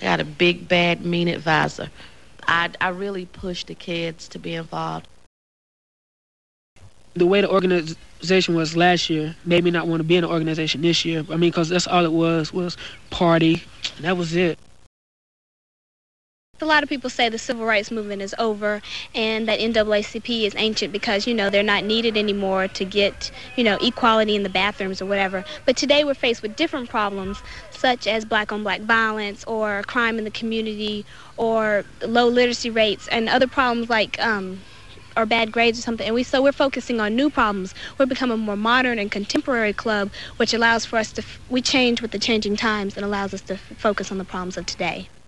got a big, bad, mean advisor. I really push the kids to be involved. The way the organization was last year made me not want to be in the organization this year. I mean, because that's all it was party. And that was it. A lot of people say the civil rights movement is over and that NAACP is ancient because, they're not needed anymore to get, equality in the bathrooms or whatever. But today we're faced with different problems such as black-on-black violence or crime in the community or low literacy rates and other problems like or bad grades or something. And so we're focusing on new problems. We're becoming a more modern and contemporary club, which allows for us to, we change with the changing times and allows us to focus on the problems of today.